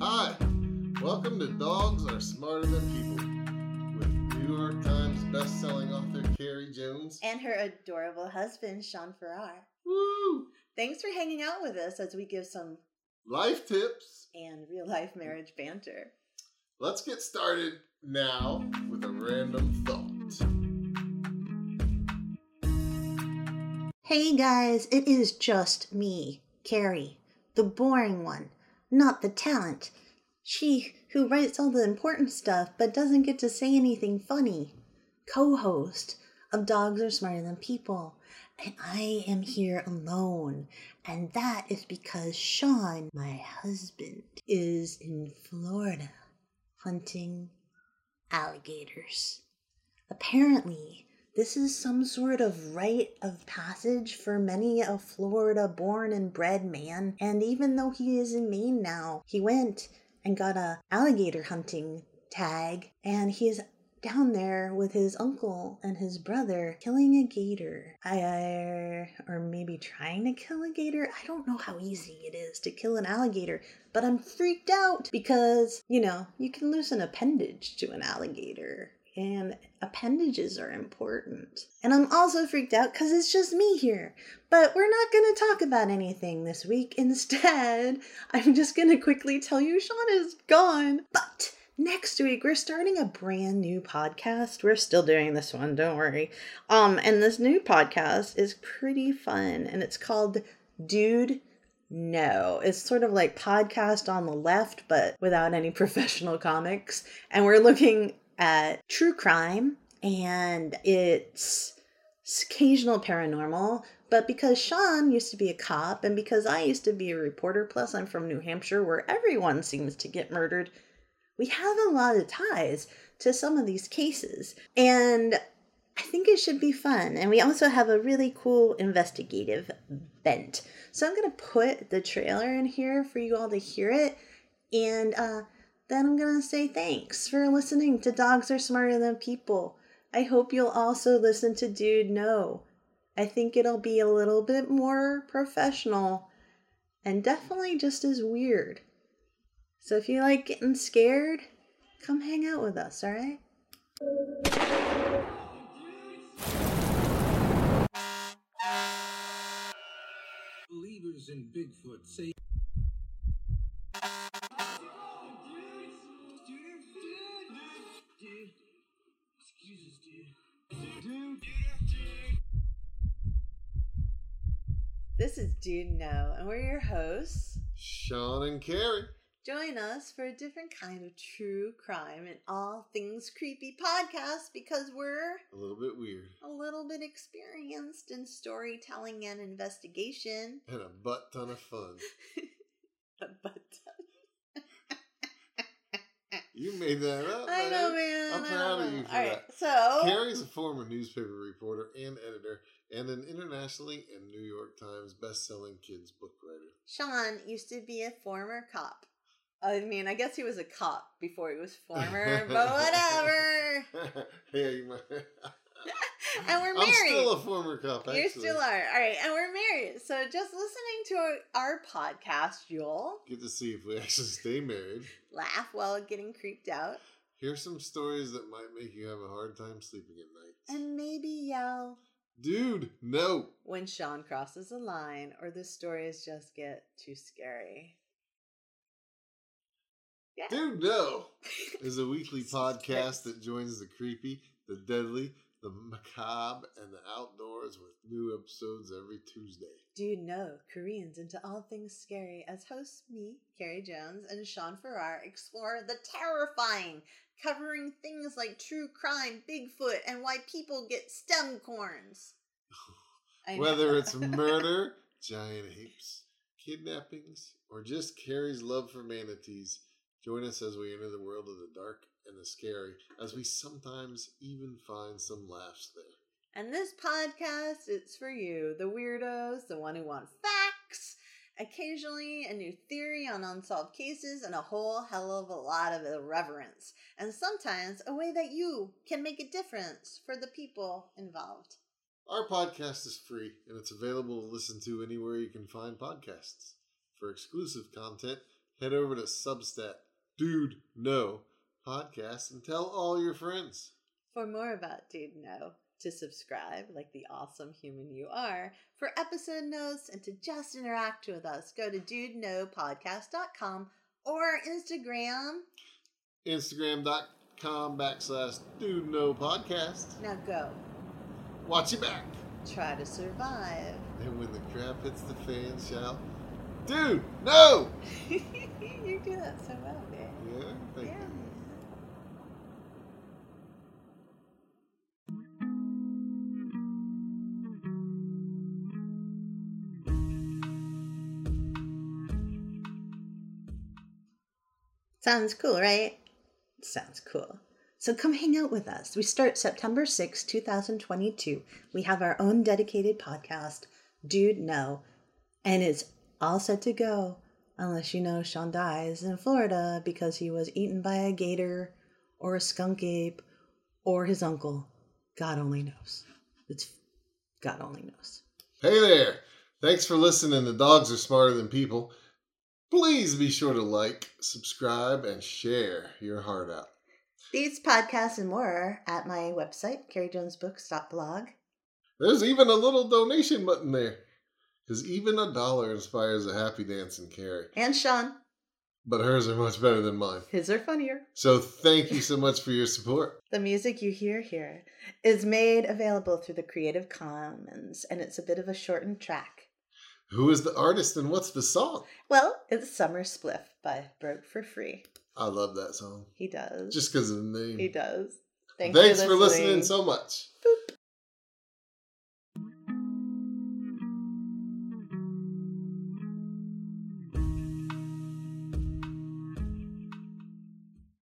Hi, welcome to Dogs Are Smarter Than People with New York Times best-selling author Carrie Jones and her adorable husband, Sean Farrar. Woo! Thanks for hanging out with us as we give some life tips and real-life marriage banter. Let's get started now with a random thought. Hey guys, it is just me, Carrie, the boring one, not the talent. She who writes all the important stuff but doesn't get to say anything funny. Co-host of Dogs Are Smarter Than People. And I am here alone. And that is because Sean, my husband, is in Florida hunting alligators. Apparently, this is some sort of rite of passage for many a Florida-born and bred man. And even though he is in Maine now, he went and got a alligator hunting tag. And he is down there with his uncle and his brother killing a gator. Or maybe trying to kill a gator. I don't know how easy it is to kill an alligator. But I'm freaked out because, you can lose an appendage to an alligator. And appendages are important. And I'm also freaked out because it's just me here. But we're not going to talk about anything this week. Instead, I'm just going to quickly tell you Sean is gone. But next week, we're starting a brand new podcast. We're still doing this one, don't worry. And this new podcast is pretty fun. And it's called Dude No. It's sort of like Podcast on the Left, but without any professional comics. And we're looking at true crime, and it's occasional paranormal, but because Sean used to be a cop, and because I used to be a reporter, plus I'm from New Hampshire, where everyone seems to get murdered, we have a lot of ties to some of these cases, and I think it should be fun. And we also have a really cool investigative bent. So I'm going to put the trailer in here for you all to hear it, and then I'm going to say thanks for listening to Dogs Are Smarter Than People. I hope you'll also listen to Dude No. I think it'll be a little bit more professional and definitely just as weird. So if you like getting scared, come hang out with us, all right? Believers in Bigfoot say This is Dude No, and we're your hosts, Sean and Carrie. Join us for a different kind of true crime and all things creepy podcast because we're A little bit weird. a little bit experienced in storytelling and investigation. And a butt ton of fun. A butt ton. You made that up, I know, man. I'm proud of you for All right, that. so Carrie's a former newspaper reporter and editor, and an internationally and New York Times best-selling kids book writer. Sean used to be a former cop. I mean, I guess he was a cop before he was former, but whatever. Yeah, you might. And we're married. I'm still a former cop, actually. You still are. All right, and we're married. So just listening to our podcast, you'll Get to see if we actually stay married. laugh while getting creeped out. Hear some stories that might make you have a hard time sleeping at night. And maybe yell Dude, no. when Sean crosses a line or the stories just get too scary. Yeah. Dude, no is a weekly podcast that joins the creepy, the deadly, the macabre, and the outdoors with new episodes every Tuesday. Dude No, Koreans into all things scary, as hosts me, Carrie Jones, and Sean Farrar explore the terrifying, covering things like true crime, Bigfoot, and why people get stem corns. Whether it's murder, giant apes, kidnappings, or just Carrie's love for manatees, join us as we enter the world of the dark and the scary, as we sometimes even find some laughs there. And this podcast, it's for you, the weirdos, the one who want facts, occasionally a new theory on unsolved cases, and a whole hell of a lot of irreverence. And sometimes a way that you can make a difference for the people involved. Our podcast is free, and it's available to listen to anywhere you can find podcasts. For exclusive content, head over to Substack, Dude No Podcast, and tell all your friends. For more about Dude No, to subscribe like the awesome human you are, for episode notes, and to just interact with us, go to dudenopodcast.com or Instagram. Instagram.com/Dude No Podcast. Now go. Watch your back. Try to survive. And when the crap hits the fan, shout, Dude, no! You do that so well, babe. Yeah, thank you. Sounds cool, right? Sounds cool. So come hang out with us. We start September 6, 2022. We have our own dedicated podcast, Dude No, and it's all set to go. Unless you know Sean dies in Florida because he was eaten by a gator or a skunk ape or his uncle. God only knows. God only knows. Hey there. Thanks for listening to Dogs Are Smarter Than People. Please be sure to like, subscribe, and share your heart out. These podcasts and more are at my website, carriejonesbooks.blog. There's even a little donation button there. Because even $1 inspires a happy dance in Carrie. And Sean. But hers are much better than mine. His are funnier. So thank you so much for your support. The music you hear here is made available through the Creative Commons, and it's a bit of a shortened track. Who is the artist and what's the song? Well, it's Summer Spliff by Broke for Free. I love that song. He does. Just because of the name. He does. Thanks for listening so much. Boop.